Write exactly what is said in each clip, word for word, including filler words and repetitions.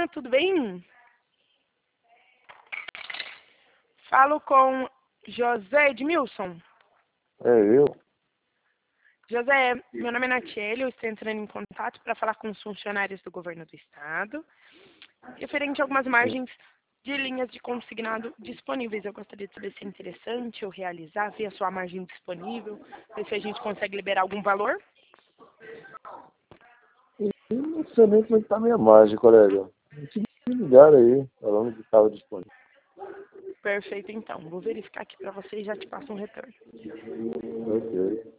tudo bem? Falo com José Edmilson. É eu? José, meu nome é Natiele, eu estou entrando em contato para falar com os funcionários do governo do estado, referente a algumas margens de linhas de consignado disponíveis. Eu gostaria de saber se é interessante eu realizar, ver a sua margem disponível, ver se a gente consegue liberar algum valor. E não sei nem como é que tá a minha margem, colega. Me ligaram aí, falando que estava disponível. Perfeito, então. Vou verificar aqui para você e já te passo um retorno. Ok.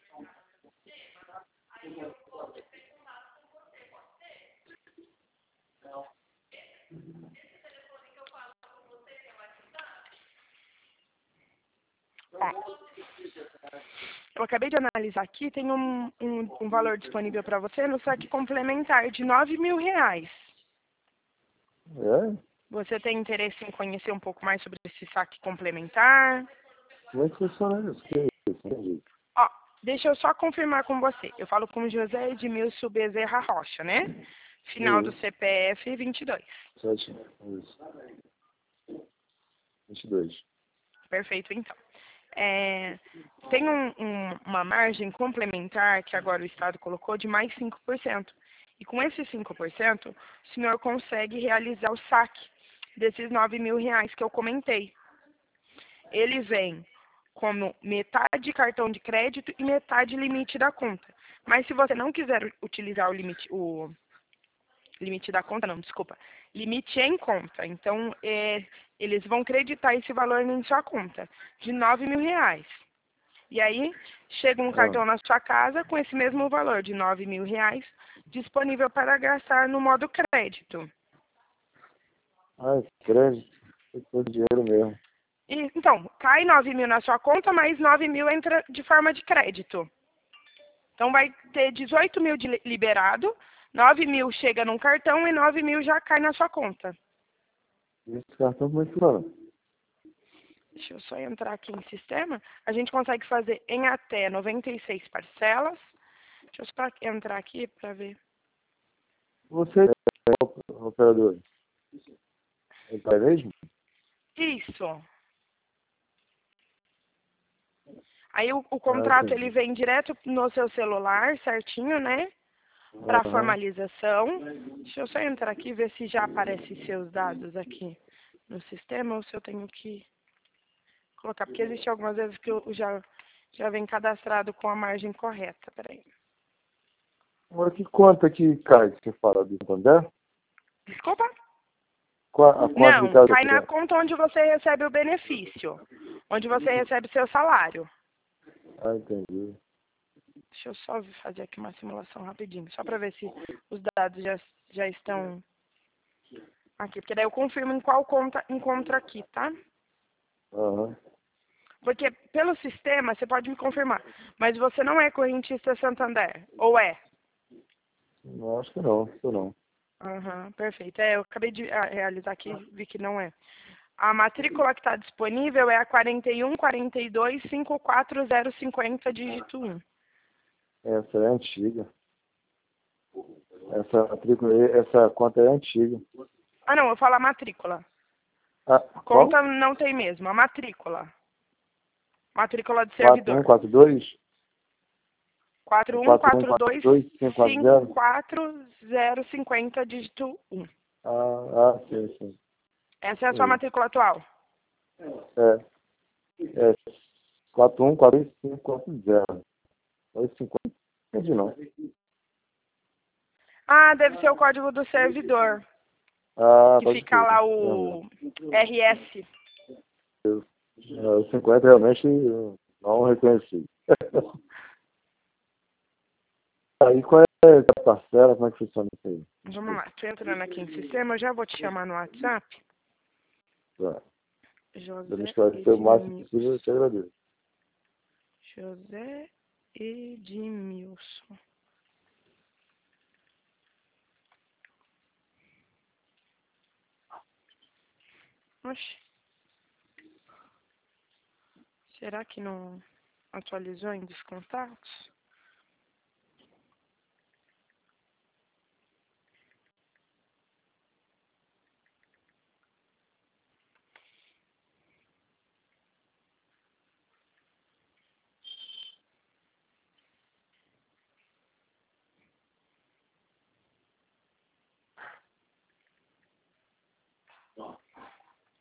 Ó, eu acabei de analisar aqui, tem um, um, um valor disponível para você no saque complementar de nove mil reais. É? Você tem interesse em conhecer um pouco mais sobre esse saque complementar? Como é que funciona isso? Que é isso? Entendi. Ó, deixa eu só confirmar com você. Eu falo com José Edmilson Bezerra Rocha, né? Final do Isso. C P F vinte e dois. Sete. Isso. vinte e dois. Perfeito, então. É, tem um, um, uma margem complementar que agora o Estado colocou de mais cinco por cento. E com esses cinco por cento, o senhor consegue realizar o saque desses nove mil reais que eu comentei. Ele vem como metade cartão de crédito e metade limite da conta. Mas se você não quiser utilizar o limite, o limite da conta, não, desculpa, limite em conta. Então, é, eles vão creditar esse valor em sua conta, de nove mil reais. E aí, chega um Ah. cartão na sua casa com esse mesmo valor de nove mil reais, disponível para gastar no modo crédito. Ah, crédito. Tem todo dinheiro mesmo. E, então, cai nove mil na sua conta, mas nove mil entra de forma de crédito. Então, vai ter dezoito mil de li- liberado, nove mil chega num cartão e nove mil já cai na sua conta. E esse cartão como é que funciona? Deixa eu só entrar aqui em sistema. A gente consegue fazer em até noventa e seis parcelas. Deixa eu só entrar aqui para ver. Você é o operador. É pai mesmo? Isso. Aí o, o Ah, contrato ele entendi. vem direto no seu celular, certinho, né? Para Aham. formalização. Deixa eu só entrar aqui e ver se já aparecem seus dados aqui no sistema ou se eu tenho que colocar. Porque existe algumas vezes que eu já, já vem cadastrado com a margem correta. Peraí. Agora, que conta que cai que você fala do Santander? Desculpa? Qua- A conta que Não, cai cai na do conta onde você recebe o benefício. Onde você recebe seu salário. Ah, entendi. Deixa eu só fazer aqui uma simulação rapidinho, só para ver se os dados já, já estão aqui. Porque daí eu confirmo em qual conta encontro aqui, tá? Aham. Porque pelo sistema você pode me confirmar, mas você não é correntista Santander, ou é? Não, acho que não, acho que não. Aham, perfeito. É, eu acabei de ah, realizar aqui, vi que não é. A matrícula que está disponível é a quarenta e um, quarenta e dois, cinquenta e quatro zero cinquenta, dígito um. Essa é antiga. Essa matrícula, aí- essa conta é antiga. Ah, não, eu falo a matrícula. Ah, qual? Conta não tem mesmo, a matrícula. Matrícula de quatro um servidor. quatro dois? quatro um quatro um quatro quatro dois, dois cinco quatro cinco zero? quatro zero cinquenta, dígito um. Ah, ah, sim, sim. Essa é a sua Sim. matrícula atual? É, é quatro um quatro dois cinco quatro zero. oito cinquenta. Não entendi, não. Ah, deve ser o código do servidor, Ah, que pode fica ser. lá Realmente. o R S. É, o cinquenta realmente eu não reconheci. Aí qual é a parcela? Como é que funciona isso aí? Vamos Desculpa. lá, tô entrando aqui em sistema, eu já vou te chamar no WhatsApp. Tá. Se me José esclarecer o máximo Edmilson. possível, eu te agradeço. José Edmilson. Oxe, será que não atualizou em descontatos?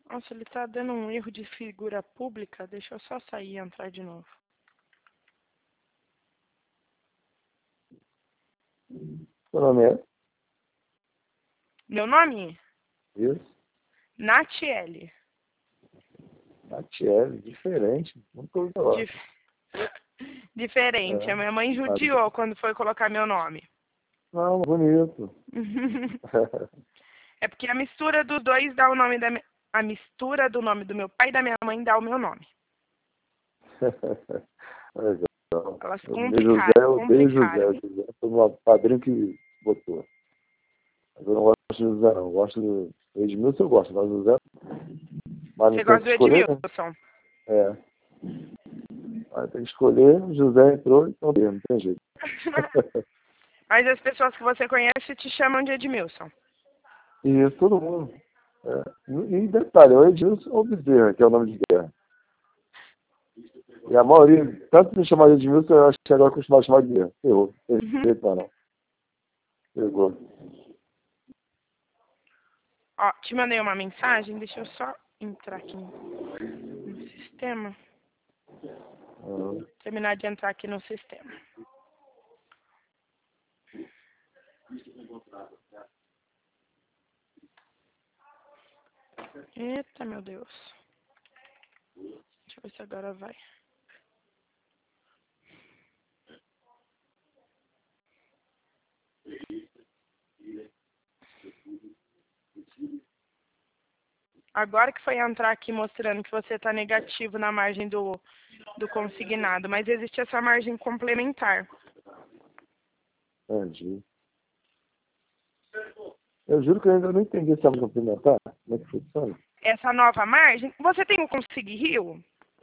Nossa, ele tá dando um erro de figura pública. Deixa eu só sair e entrar de novo. Seu nome é? Meu nome? Isso. Natiele. Natiele, diferente. Nunca ouvi falar. Dif... Diferente. É. A minha mãe judiou quando foi colocar meu nome. Não, bonito. É porque a mistura dos dois dá o nome da minha... A mistura do nome do meu pai e da minha mãe dá o meu nome. Legal. Elas O meu José, complicaram, eu odeio José. complicaram. José foi o padrinho que botou. Mas eu não gosto de José, não. Eu gosto do Edmilson, eu gosto, mas José. Mas Você não tem gosta que do escolher, né? Edmilson? É. Mas tem que escolher, José entrou, então não tem jeito. Mas as pessoas que você conhece te chamam de Edmilson. E todo mundo. É. E detalhe, o Edmilson ou Bezerra, que é o nome de guerra. E a maioria, tanto me chamar de Edmilson, eu acho que agora costumava chamar de guerra. Errou. Não, não. Pegou. Ó, te mandei uma mensagem, deixa eu só entrar aqui no sistema. Uhum. Terminar de entrar aqui no sistema. Eita, meu Deus. Deixa eu ver se agora vai. Agora que foi entrar aqui mostrando que você está negativo na margem do, do consignado, mas existe essa margem complementar. Entendi. Eu juro que eu ainda não entendi essa margem complementar. Como é que funciona? Essa nova margem, você tem o Consig Rio?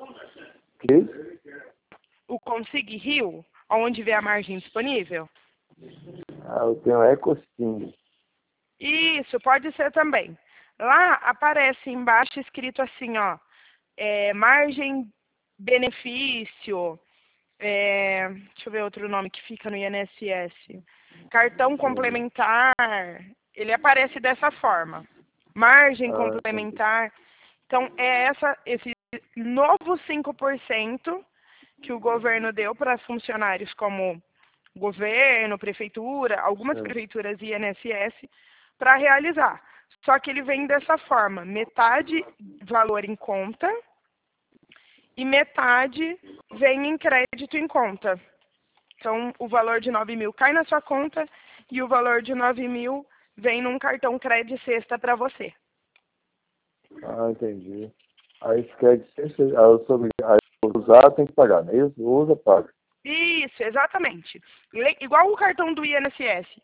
Que? O Consig Rio, onde vê a margem disponível? Ah, eu tenho a EcoSting. Isso, pode ser também. Lá aparece embaixo escrito assim, ó, é, margem benefício, é, deixa eu ver outro nome que fica no I N S S, cartão complementar, ele aparece dessa forma, margem Ah, entendi. complementar. Então, é essa, esse novo cinco por cento que o governo deu para funcionários como governo, prefeitura, algumas É. prefeituras e I N S S, para realizar. Só que ele vem dessa forma, metade valor em conta e metade vem em crédito em conta. Então, o valor de nove mil cai na sua conta e o valor de nove mil vem num cartão crédito sexta para você. Ah, entendi. Aí se quer dizer, aí eu sou obrigado a usar, tem que pagar, não é isso? Usa, paga. Isso, exatamente. Le- Igual o cartão do I N S S.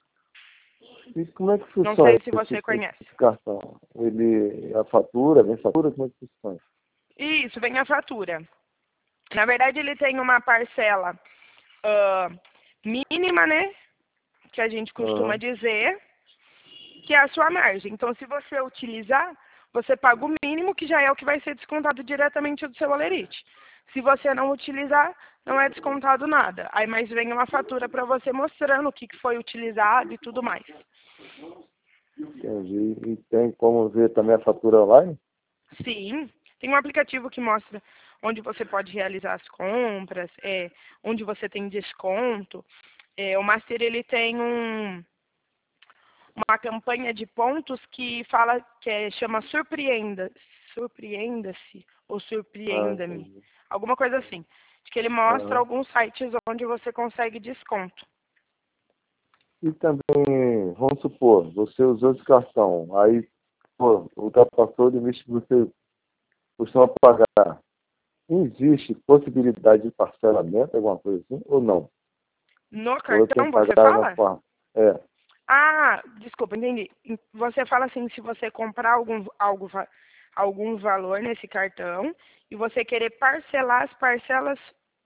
E como é que Não funciona sei se esse, você esse, conhece. esse cartão? Ele, a fatura, vem fatura, como é que funciona? Isso, vem a fatura. Na verdade, ele tem uma parcela ah, mínima, né? Que a gente costuma Uhum. dizer, que é a sua margem. Então, se você utilizar, você paga o mínimo, que já é o que vai ser descontado diretamente do seu Olerite. Se você não utilizar, não é descontado nada. Aí mais vem uma fatura para você mostrando o que que foi utilizado e tudo mais. Entendi. E tem como ver também a fatura online? Sim, tem um aplicativo que mostra onde você pode realizar as compras, é, onde você tem desconto. É, o Master ele tem um, uma campanha de pontos que fala que é, chama Surpreenda, Surpreenda-se ou Ah, Surpreenda-me, entendi. alguma coisa assim. De que ele mostra Uhum. alguns sites onde você consegue desconto. E também, vamos supor, você usou esse cartão, aí, pô, ultrapassou o limite que você costuma pagar. Existe possibilidade de parcelamento, alguma coisa assim, ou não? No Ou eu tenho cartão que você pagar na fala? forma? É. Ah, desculpa, entendi. Você fala assim, se você comprar algum, algo, va- algum valor nesse cartão e você querer parcelar as parcelas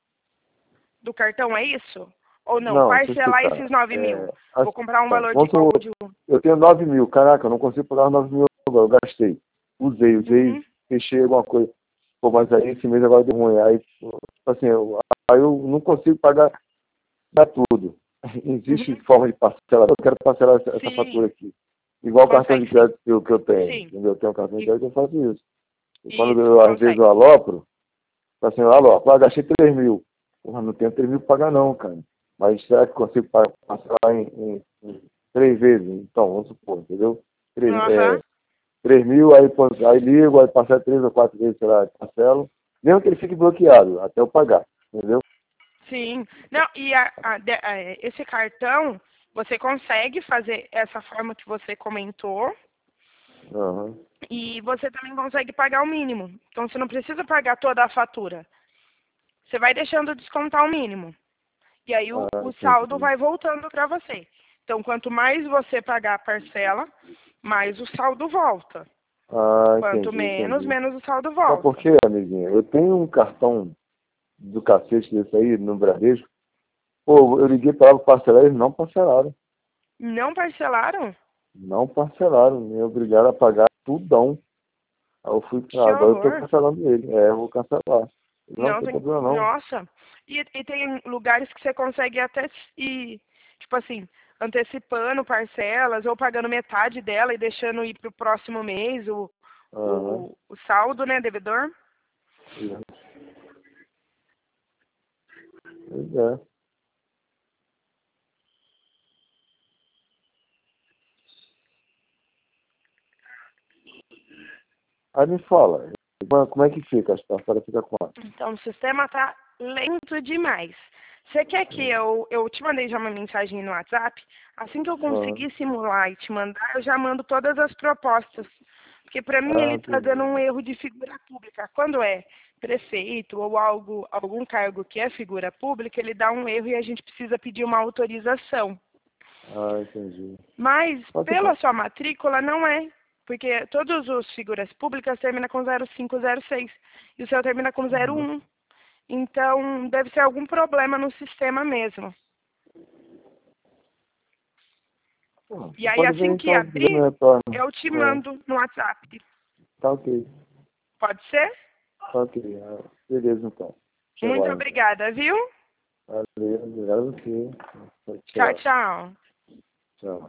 do cartão, é isso? Ou não, Não, deixa eu parcelar explicar. esses nove mil. É, assim, Vou comprar um ó, valor de vamos supor, igual de um. eu tenho nove mil, caraca, eu não consigo pagar os nove mil agora, eu gastei. Usei, usei, Uhum, fechei alguma coisa. Pô, mas aí esse mês agora deu ruim. Aí, pô, tipo assim, eu, aí eu não consigo pagar dá tudo. Existe uhum. forma de parcelar, eu quero parcelar essa, essa Sim, fatura aqui. Igual o cartão de Consegue sim. crédito que eu, que eu tenho. Sim. Quando eu tenho um cartão de E- crédito, eu faço isso. E Isso, quando eu, às vezes, consegue. eu alopro, tá assim, eu alopro, ah, gastei três mil. Porra, não tenho três mil para pagar não, cara. Mas será que consigo pa- passar em, em, em três vezes? Então, vamos supor, entendeu? Três, Aham. é, três mil, aí, pô, aí ligo, aí passar três ou quatro vezes, sei lá, parcelo. Mesmo que ele fique bloqueado, até eu pagar, entendeu? Sim. Não, e a- a- de- a- esse cartão, você consegue fazer essa forma que você comentou Aham. e você também consegue pagar o mínimo. Então, você não precisa pagar toda a fatura. Você vai deixando descontar o mínimo. E aí o, Ah, o saldo entendi. vai voltando para você. Então, quanto mais você pagar a parcela, mais o saldo volta. Ah, Quanto entendi, menos, entendi. menos o saldo Sabe por volta. quê, amiguinho? Eu tenho um cartão do cacete desse aí, no Bradesco. Pô, eu liguei para lá para parcelar, eles não parcelaram. Não parcelaram? Não parcelaram, me obrigaram a pagar tudão. Aí eu fui, Que ah, agora eu estou horror. cancelando ele. É, eu vou cancelar. Não, não Não tem tem. problema não. Nossa. E, e tem lugares que você consegue até ir, tipo assim, antecipando parcelas ou pagando metade dela e deixando ir para o próximo mês o, Aham. o, o saldo, né, devedor. Pois é. Aí me fala, como é que fica? A história fica quanto? Então, o sistema tá lento demais. Você quer que eu, eu te mandei já uma mensagem no WhatsApp? Assim que eu Aham. conseguir simular e te mandar, eu já mando todas as propostas. Porque para mim Ah, ele está dando entendi. um erro de figura pública. Quando é prefeito ou algo, algum cargo que é figura pública, ele dá um erro e a gente precisa pedir uma autorização. Ah, entendi. Mas Só que, pela sua matrícula não é. Porque todos os figuras públicas terminam com zero cinco, zero seis. E o seu termina com zero uhum. um. Então, deve ser algum problema no sistema mesmo. Pô, E você aí, pode ver assim que então, se quiser abrir, me retorno. eu te É, mando no WhatsApp. tá ok. Pode ser? Tá ok. Ah, beleza então. Deixa eu Muito lá então. obrigada, viu? Valeu, obrigado a você. Tchau, Tchau. tchau. Tchau.